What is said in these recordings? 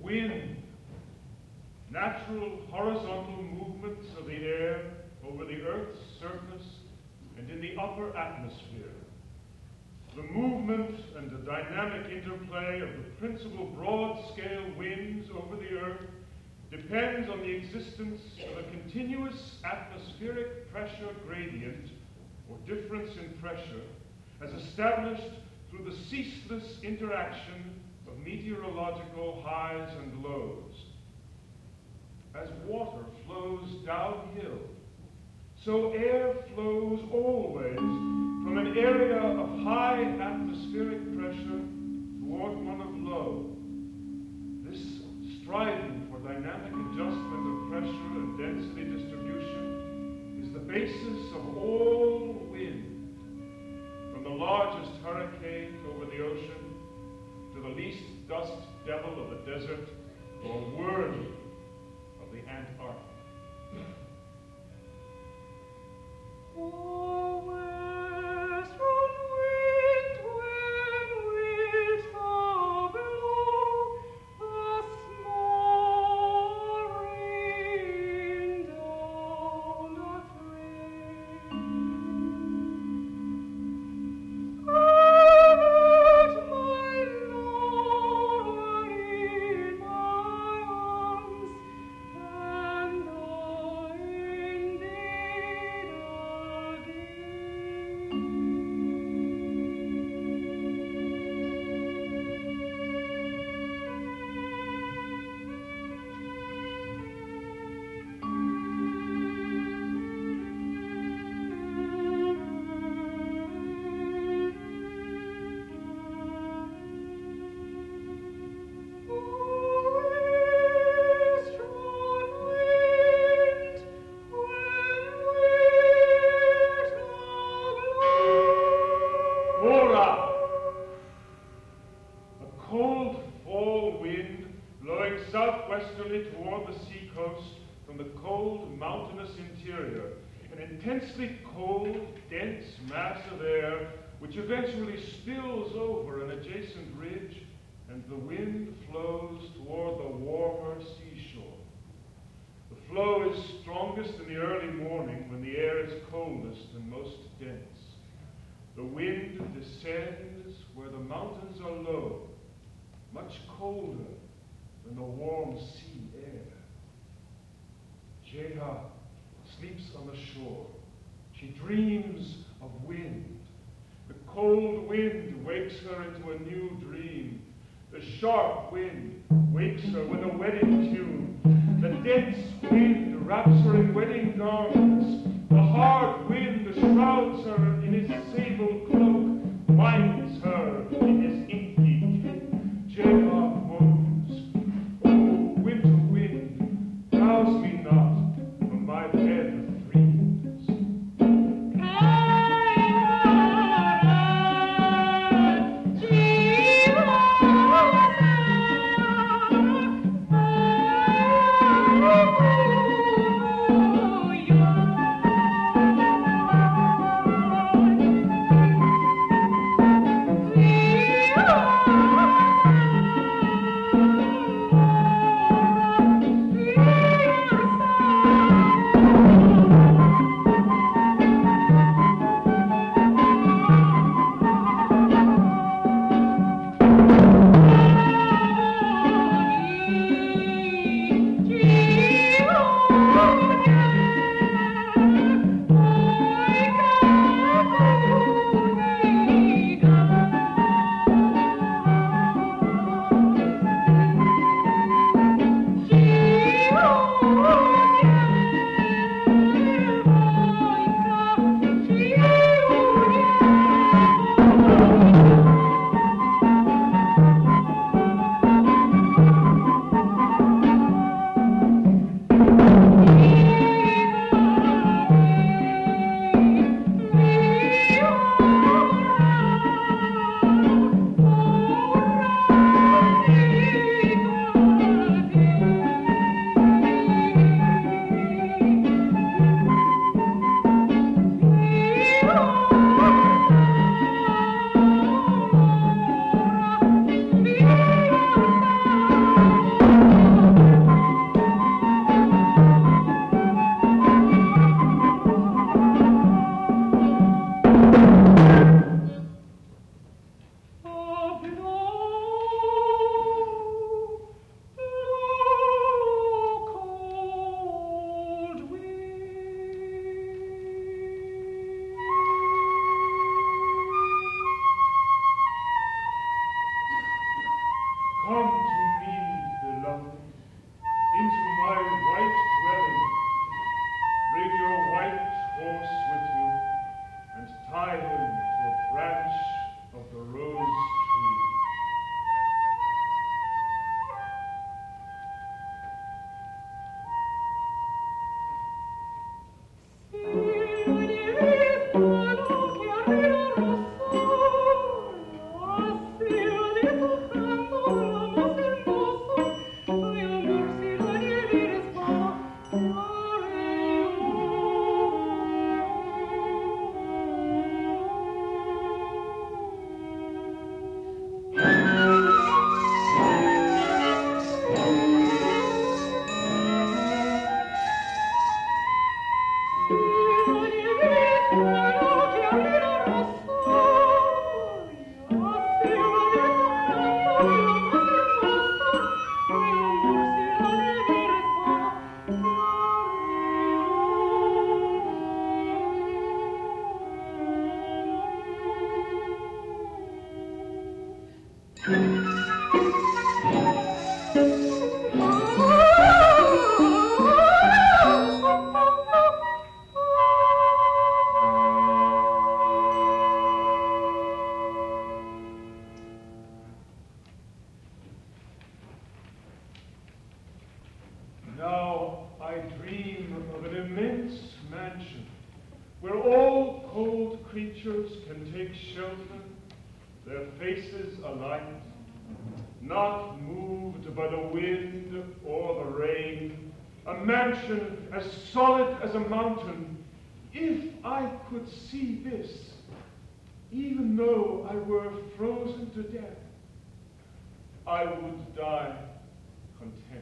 Wind, natural horizontal movements of the air over the Earth's surface and in the upper atmosphere. The movement and the dynamic interplay of the principal broad-scale winds over the Earth depends on the existence of a continuous atmospheric pressure gradient, or difference in pressure, as established through the ceaseless interaction of meteorological highs and lows. As water flows downhill, so air flows always from an area of high atmospheric pressure toward one of low. This striving for dynamic adjustment of pressure and density distribution is the basis of all wind, from the largest hurricane over the ocean to the least dust devil of the desert or whirling of the Antarctic. Oh, western wind, when we shall blow, a small rain down a train. Avert, my Lord, in my arms, and I indeed toward the seacoast from the cold, mountainous interior, an intensely cold, dense mass of air which eventually spills over an adjacent ridge, and the wind flows toward the warmer seashore. The flow is strongest in the early morning when the air is coldest and most dense. The wind descends where the mountains are low, much colder than the warm sea air. Jeha sleeps on the shore. She dreams of wind. The cold wind wakes her into a new dream. The sharp wind wakes her with a wedding tune. The dense wind wraps her in wedding garments. The hard wind shrouds her in his sable cloak, binds her in his inky cape. Jeha rouse me not from my bed of dreams. Oh, Now I dream of an immense mansion where all cold creatures can take shelter, their faces alight, not moved by the wind or the rain, a mansion as solid as a mountain. If I could see this, even though I were frozen to death, I would die content.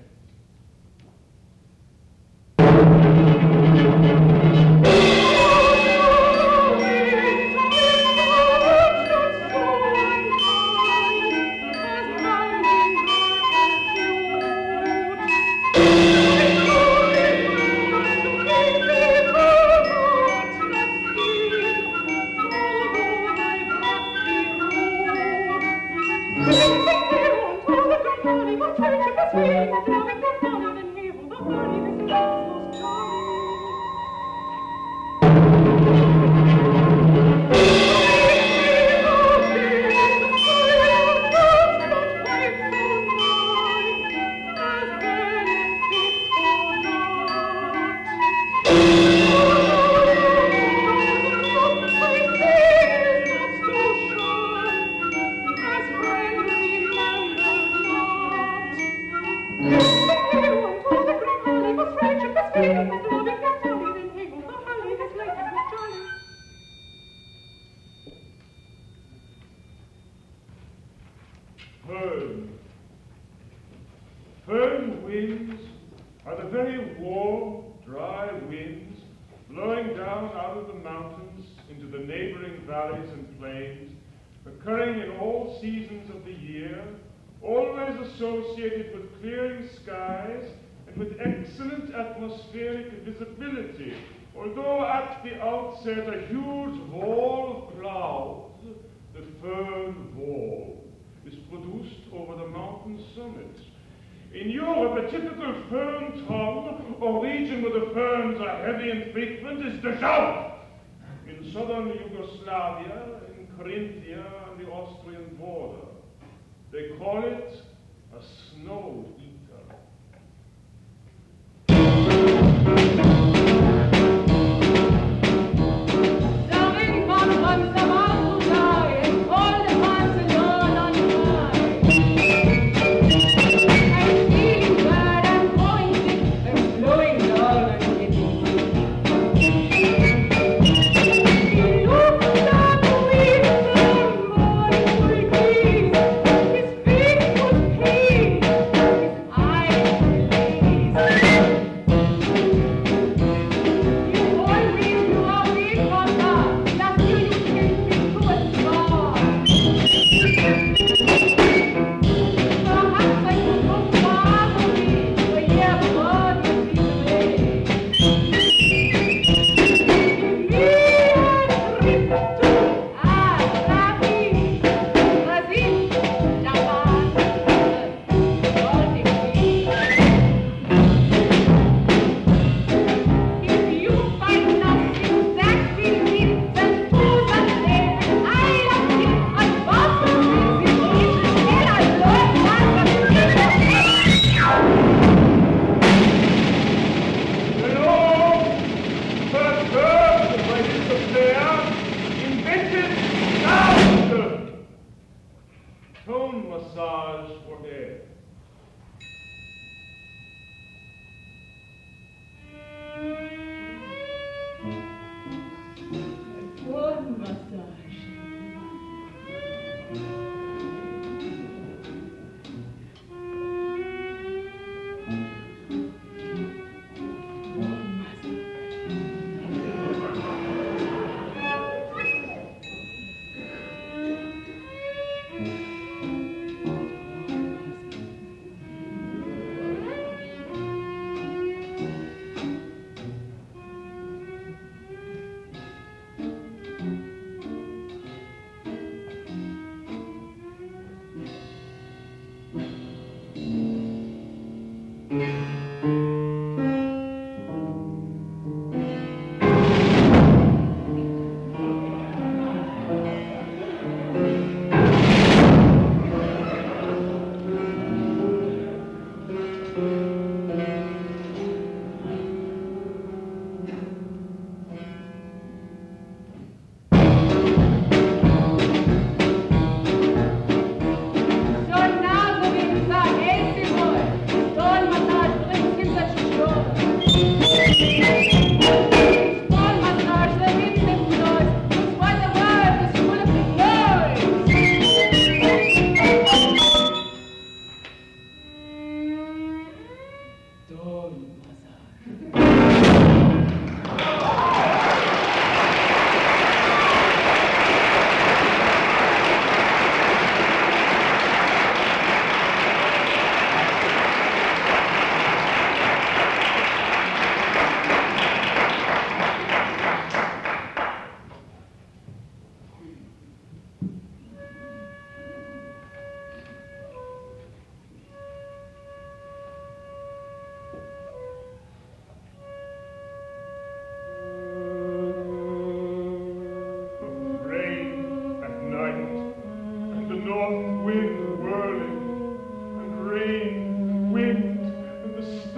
Fern winds are the very warm, dry winds blowing down out of the mountains into the neighboring valleys and plains, occurring in all seasons of the year, always associated with clearing skies and with excellent atmospheric visibility, although at the outset a huge wall of clouds, the fern wall, is produced over the mountain summits. In Europe, a typical fern tongue, or region where the ferns are heavy and frequent, is Dachau. In southern Yugoslavia, in Carinthia, on the Austrian border, they call it a snow eater.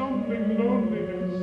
resounding loneliness.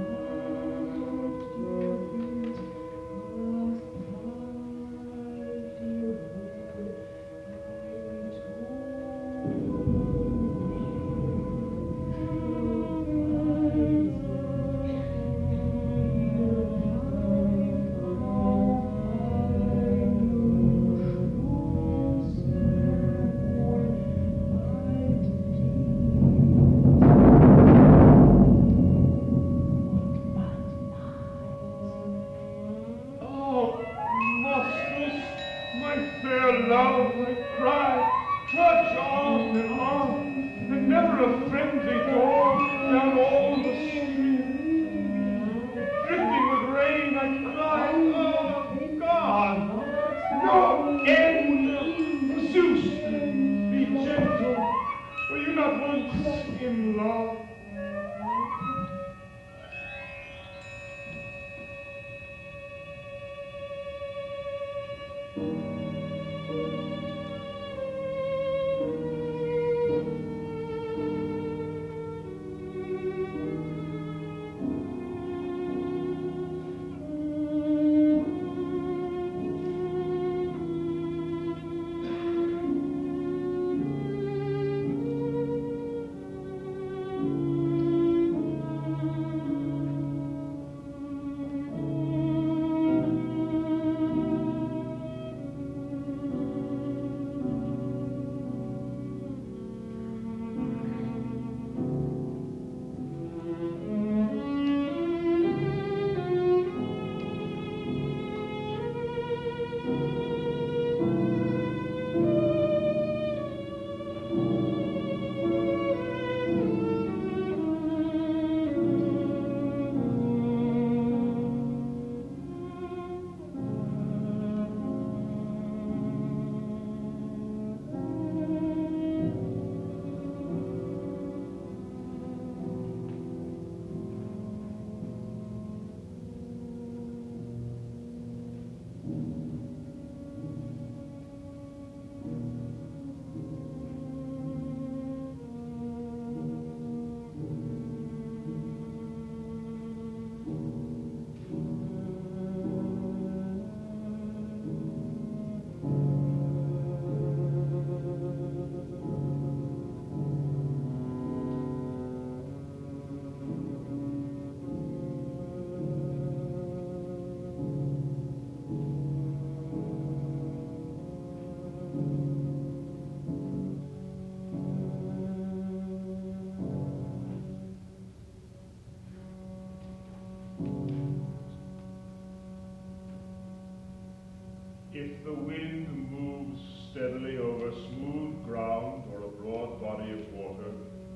If the wind moves steadily over smooth ground or a broad body of water,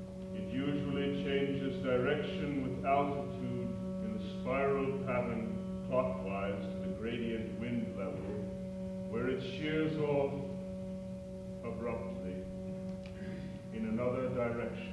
it usually changes direction with altitude in a spiral pattern clockwise to the gradient wind level, where it shears off abruptly in another direction.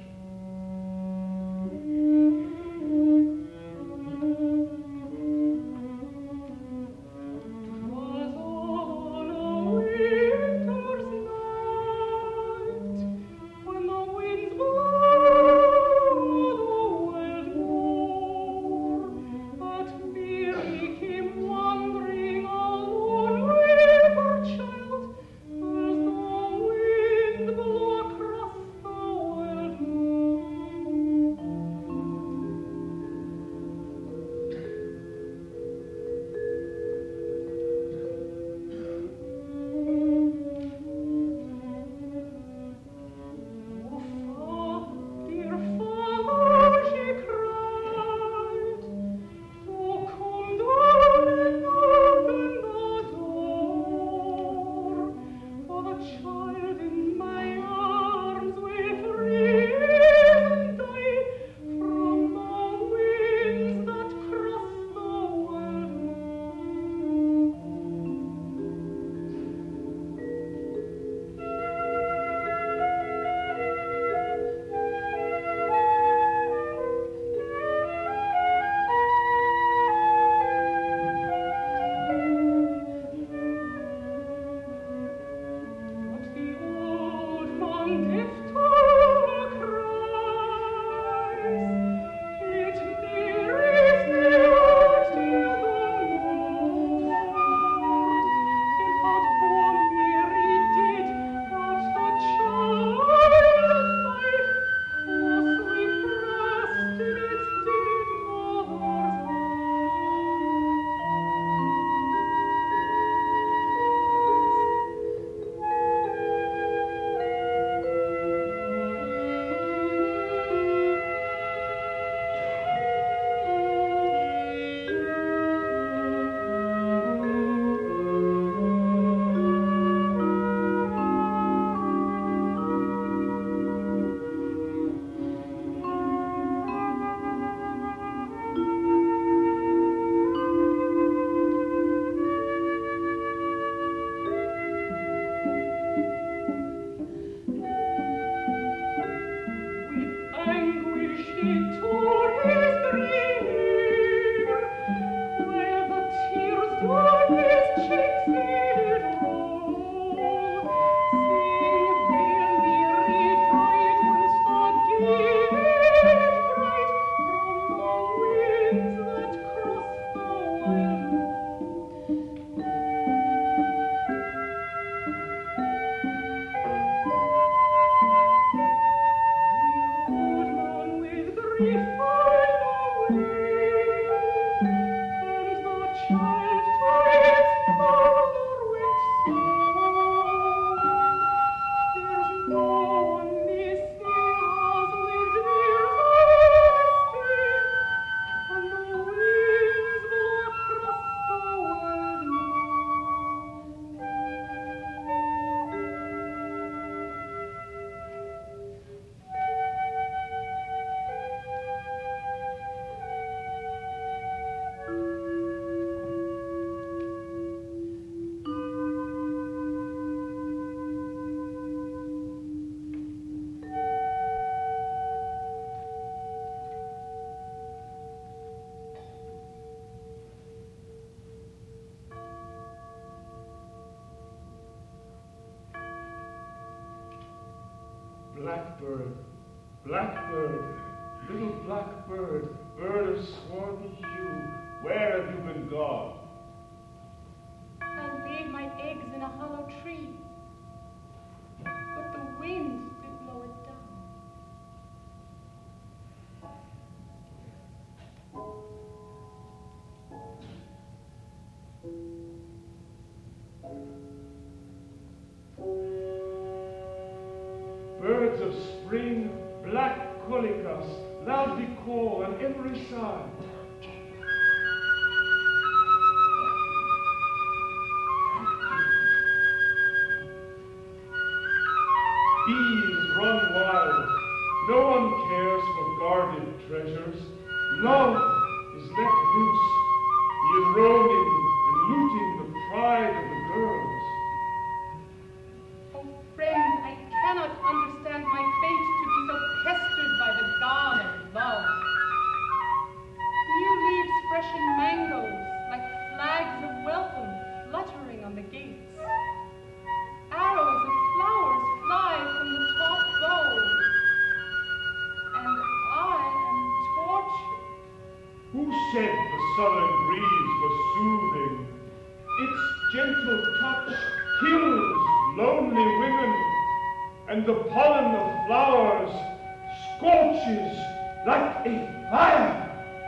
Across the world Blackbird, blackbird, little blackbird, bird of swarthy hue, where have you been gone? I laid my eggs in a hollow tree, but the wind did blow it down. Birds of spring, black colikas, loudly call on every side. Bees run wild. No one cares for guarded treasures. Love is let loose. He is roaming and looting the pride of the girls. Oh, friend, I cannot understand my fate to be so pestered by the god of love. New leaves freshen mangoes like flags of welcome fluttering on the gates. Arrows of flowers fly from the taut bow, and I am tortured. Who said the southern breeze was soothing? Its gentle touch kills lonely women, and the pollen of flowers scorches like a fire.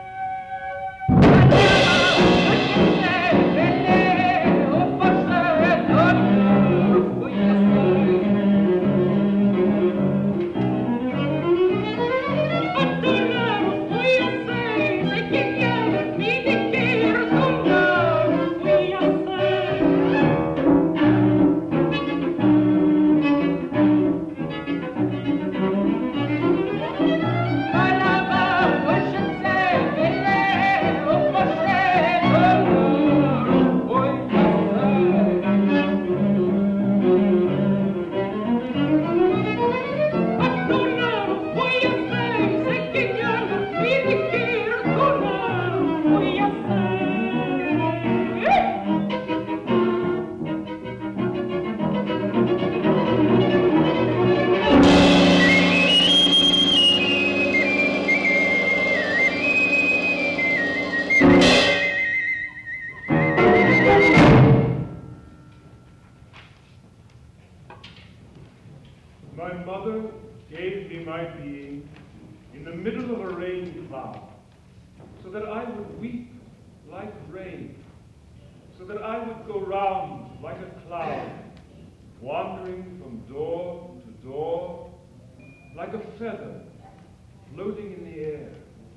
My mother gave me my being in the middle of a rain cloud, so that I would weep like rain, so that I would go round like a cloud, wandering from door to door, like a feather floating in the air.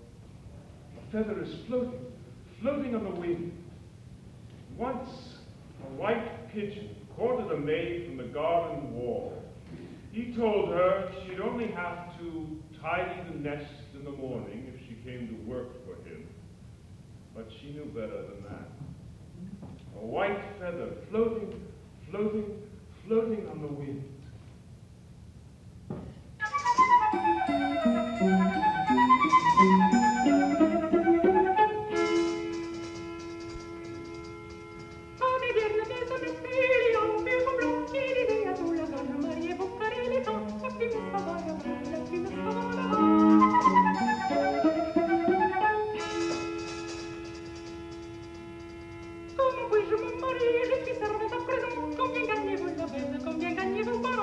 A feather is floating, floating on the wind. Once a white pigeon courted a maid from the garden wall. He told her she'd only have to tidy the nest in the morning if she came to work for him. But she knew better than that. A white feather floating, floating, floating on the wind. Combien gagnez-vous la belle, combien gagnez-vous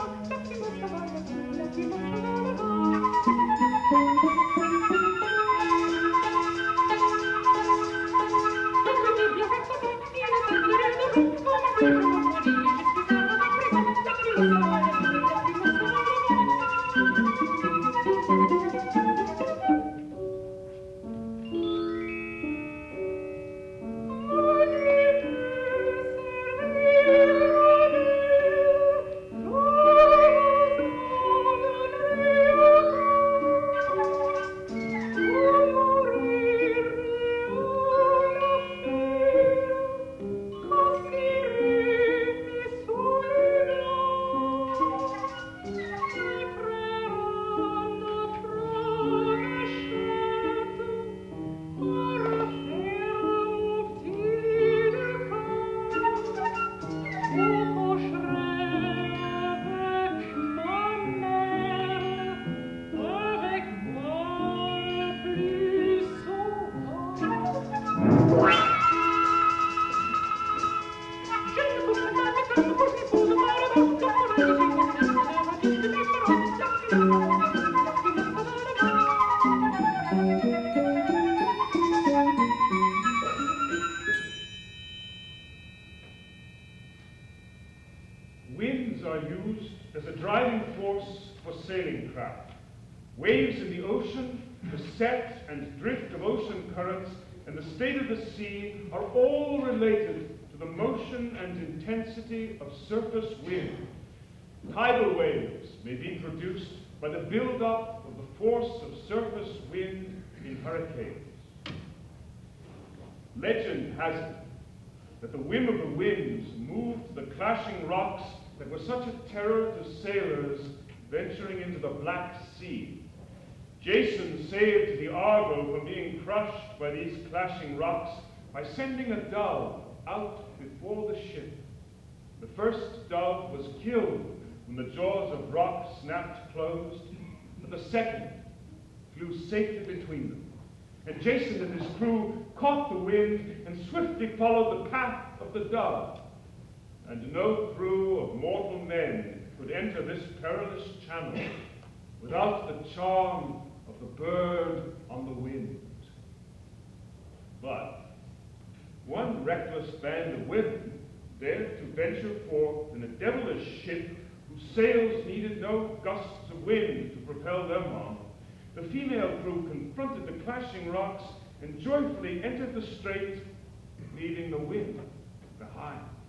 Waves in the ocean, the set and drift of ocean currents, and the state of the sea are all related to the motion and intensity of surface wind. Tidal waves may be produced by the build-up of the force of surface wind in hurricanes. Legend has it that the whim of the winds moved the clashing rocks that were such a terror to sailors venturing into the Black Sea. Jason saved the Argo from being crushed by these clashing rocks by sending a dove out before the ship. The first dove was killed when the jaws of rock snapped closed, but the second flew safely between them. And Jason and his crew caught the wind and swiftly followed the path of the dove. And no crew of mortal men could enter this perilous channel without the charm of the bird on the wind. But one reckless band of women dared to venture forth in a devilish ship whose sails needed no gusts of wind to propel them on. The female crew confronted the clashing rocks and joyfully entered the strait, leaving the wind behind.